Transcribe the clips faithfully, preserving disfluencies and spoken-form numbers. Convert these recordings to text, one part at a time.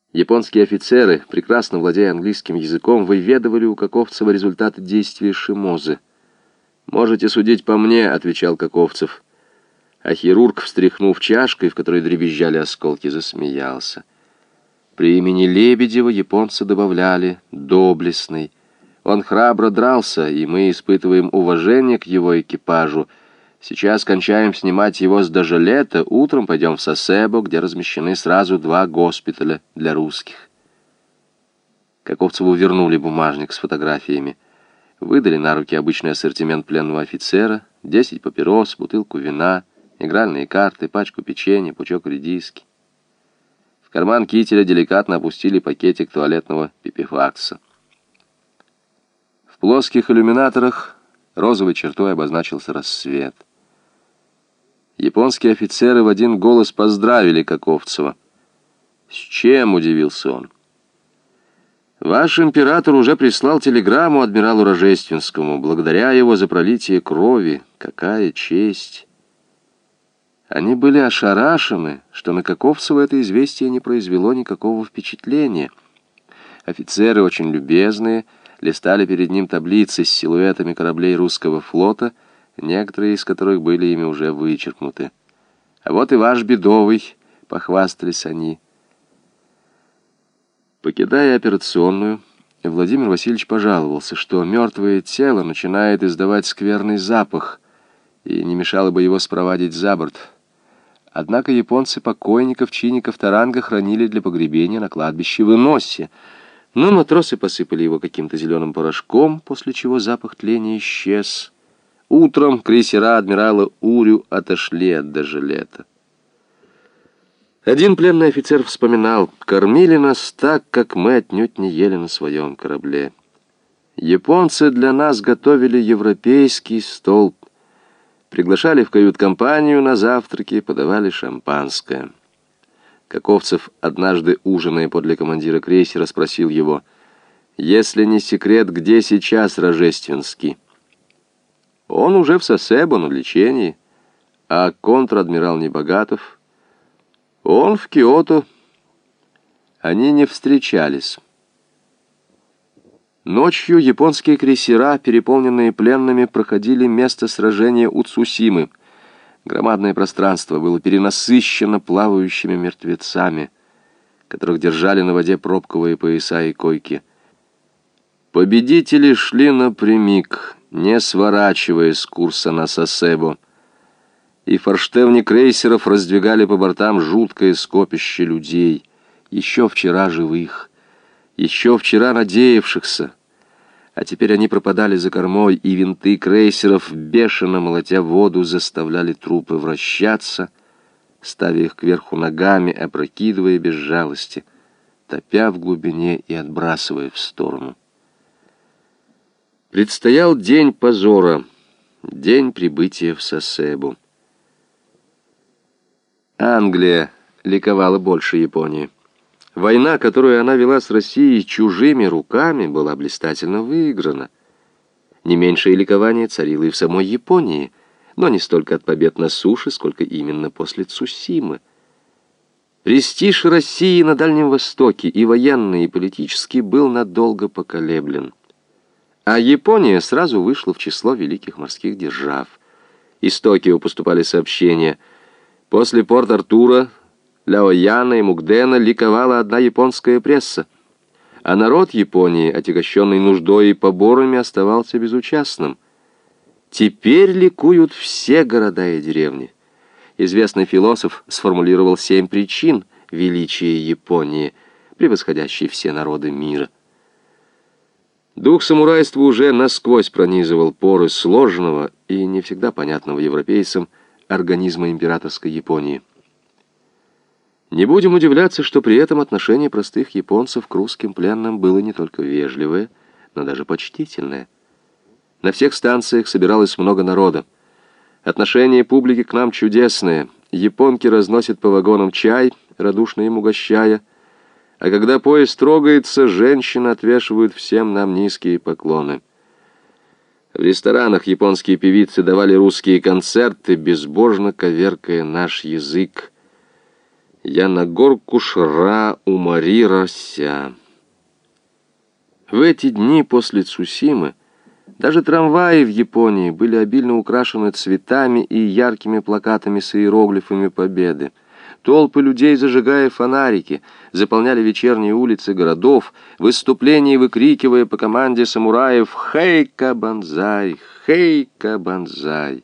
Японские офицеры, прекрасно владея английским языком, выведывали у Каковцева результаты действия Шимозы. «Можете судить по мне», — отвечал Каковцев. А хирург, встряхнув чашкой, в которой дребезжали осколки, засмеялся. При имени Лебедева японцы добавляли «доблестный». Он храбро дрался, и мы испытываем уважение к его экипажу. Сейчас кончаем снимать его с Дожелета, утром пойдем в Сасебо, где размещены сразу два госпиталя для русских. Каковцеву вернули бумажник с фотографиями. Выдали на руки обычный ассортимент пленного офицера, десять папирос, бутылку вина, игральные карты, пачку печенья, пучок редиски. В карман кителя деликатно опустили пакетик туалетного пипифакса. В плоских иллюминаторах розовой чертой обозначился рассвет. Японские офицеры в один голос поздравили Каковцева. «С чем?» — удивился он. «Ваш император уже прислал телеграмму адмиралу Рожественскому, благодаря его за пролитие крови. Какая честь!» Они были ошарашены, что на Каковцева это известие не произвело никакого впечатления. Офицеры, очень любезные, листали перед ним таблицы с силуэтами кораблей русского флота, некоторые из которых были ими уже вычеркнуты. «А вот и ваш Бедовый», — похвастались они. Покидая операционную, Владимир Васильевич пожаловался, что мертвое тело начинает издавать скверный запах, и не мешало бы его спровадить за борт. Однако японцы покойников чиников Таранга хранили для погребения на кладбище в Иносе, но матросы посыпали его каким-то зеленым порошком, после чего запах тления исчез. Утром крейсера адмирала Урю отошли от Дожелета. Один пленный офицер вспоминал: «Кормили нас так, как мы отнюдь не ели на своем корабле. Японцы для нас готовили европейский стол, приглашали в кают-компанию на завтраки, подавали шампанское». Каковцев, однажды ужиная подле командира крейсера, спросил его: «Если не секрет, где сейчас Рожественский?» «Он уже в Сасебо на лечении. А контр-адмирал Небогатов?» «Он в Киото». Они не встречались. Ночью японские крейсера, переполненные пленными, проходили место сражения у Цусимы. Громадное пространство было перенасыщено плавающими мертвецами, которых держали на воде пробковые пояса и койки. Победители шли напрямик, не сворачивая с курса на Сасебо, и форштевни крейсеров раздвигали по бортам жуткое скопище людей, еще вчера живых, еще вчера надеявшихся. А теперь они пропадали за кормой, и винты крейсеров, бешено молотя воду, заставляли трупы вращаться, ставя их кверху ногами, опрокидывая без жалости, топя в глубине и отбрасывая в сторону. Предстоял день позора, день прибытия в Сасебо. Англия ликовала больше Японии. Война, которую она вела с Россией чужими руками, была блистательно выиграна. Не меньшее ликование царило и в самой Японии, но не столько от побед на суше, сколько именно после Цусимы. Престиж России на Дальнем Востоке, и военный, и политический, был надолго поколеблен. А Япония сразу вышла в число великих морских держав. Из Токио поступали сообщения: после Порт-Артура, Ляояна и Мукдена ликовала одна японская пресса, а народ Японии, отягощенный нуждой и поборами, оставался безучастным. Теперь ликуют все города и деревни. Известный философ сформулировал семь причин величия Японии, превосходящей все народы мира. Дух самурайства уже насквозь пронизывал поры сложного и не всегда понятного европейцам организма императорской Японии. Не будем удивляться, что при этом отношение простых японцев к русским пленным было не только вежливое, но даже почтительное. На всех станциях собиралось много народа. Отношение публики к нам чудесное. Японки разносят по вагонам чай, радушно им угощая, а когда поезд трогается, женщины отвешивают всем нам низкие поклоны. В ресторанах японские певицы давали русские концерты, безбожно коверкая наш язык. Я на горку шра умари рося. В эти дни после Цусимы даже трамваи в Японии были обильно украшены цветами и яркими плакатами с иероглифами победы. Толпы людей, зажигая фонарики, заполняли вечерние улицы городов, в выступлении выкрикивая по команде самураев «Хейка банзай! Хейка банзай!».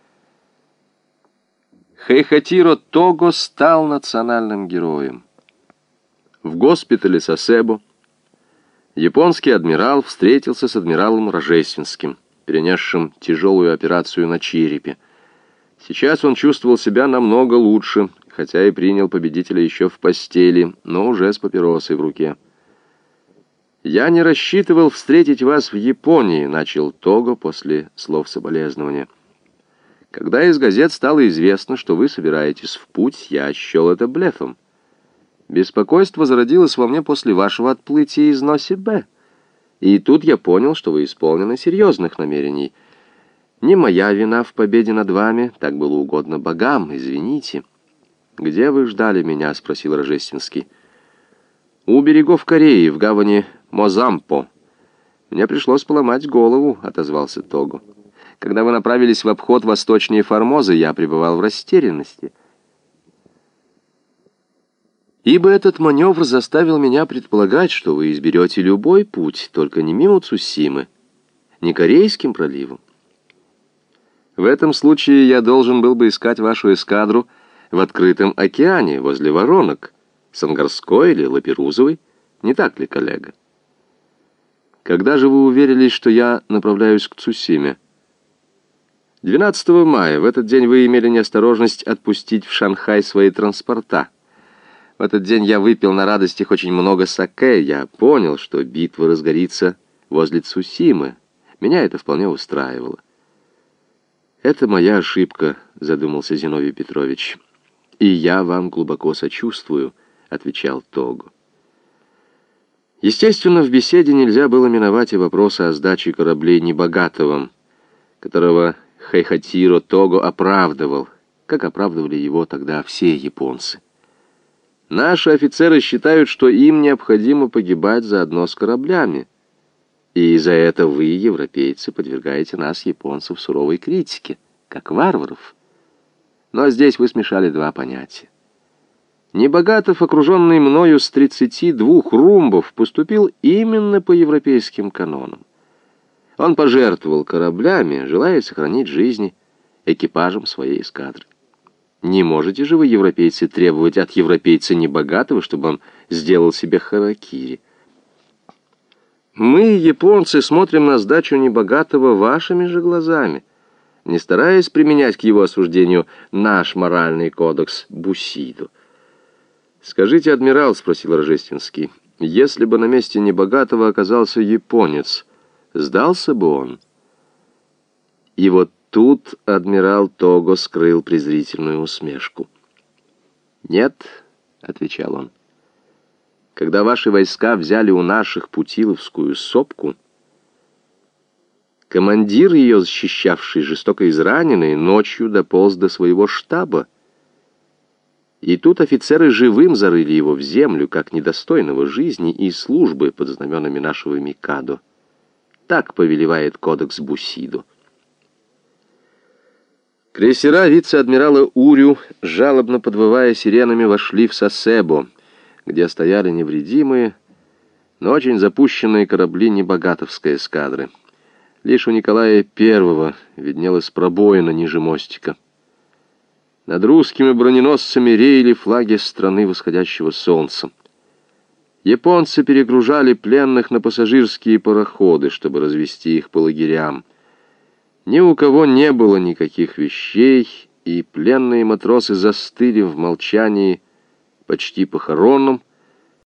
Хейхатиро Того стал национальным героем. В госпитале Сасебо японский адмирал встретился с адмиралом Рожественским, перенесшим тяжелую операцию на черепе. Сейчас он чувствовал себя намного лучше, хотя и принял победителя еще в постели, но уже с папиросой в руке. «Я не рассчитывал встретить вас в Японии», — начал Того после слов соболезнования. «Когда из газет стало известно, что вы собираетесь в путь, я счел это блефом. Беспокойство зародилось во мне после вашего отплытия из Носи-Б. И тут я понял, что вы исполнены серьезных намерений. Не моя вина в победе над вами, так было угодно богам, извините». «Где вы ждали меня?» — спросил Рожественский. «У берегов Кореи, в гавани Мозампо. Мне пришлось поломать голову», — отозвался Того. «Когда вы направились в обход восточнее Формозы, я пребывал в растерянности. Ибо этот маневр заставил меня предполагать, что вы изберете любой путь, только не мимо Цусимы, не Корейским проливом. В этом случае я должен был бы искать вашу эскадру в открытом океане, возле воронок, Сангарской или Лаперузовой, не так ли, коллега? Когда же вы уверились, что я направляюсь к Цусиме?» двенадцатого мая. В этот день вы имели неосторожность отпустить в Шанхай свои транспорта. В этот день я выпил на радостях очень много саке. Я понял, что битва разгорится возле Цусимы. Меня это вполне устраивало. «Это моя ошибка», — задумался Зиновий Петрович. «И я вам глубоко сочувствую», — отвечал Того. Естественно, в беседе нельзя было миновать и вопросы о сдаче кораблей Небогатовым, которого Хейхатиро Того оправдывал, как оправдывали его тогда все японцы. «Наши офицеры считают, что им необходимо погибать заодно с кораблями, и за это вы, европейцы, подвергаете нас, японцев, суровой критике, как варваров. Но здесь вы смешали два понятия. Небогатов, окруженный мною с тридцати двух румбов, поступил именно по европейским канонам. Он пожертвовал кораблями, желая сохранить жизни экипажем своей эскадры. Не можете же вы, европейцы, требовать от европейца Небогатого, чтобы он сделал себе харакири. Мы, японцы, смотрим на сдачу Небогатого вашими же глазами, не стараясь применять к его осуждению наш моральный кодекс Бусидо. «Скажите, адмирал, — спросил Рожественский, — если бы на месте Небогатого оказался японец, сдался бы он?» И вот тут адмирал Того скрыл презрительную усмешку. «Нет, — отвечал он, — когда ваши войска взяли у наших Путиловскую сопку, командир ее, защищавший жестоко израненный, ночью дополз до своего штаба. И тут офицеры живым зарыли его в землю, как недостойного жизни и службы под знаменами нашего Микадо. Так повелевает кодекс Бусидо». Крейсера вице-адмирала Урю, жалобно подвывая сиренами, вошли в Сасебо, где стояли невредимые, но очень запущенные корабли Небогатовской эскадры. Лишь у Николая Первого виднелась пробоина ниже мостика. Над русскими броненосцами реяли флаги страны восходящего солнца. Японцы перегружали пленных на пассажирские пароходы, чтобы развести их по лагерям. Ни у кого не было никаких вещей, и пленные матросы застыли в молчании почти похоронном,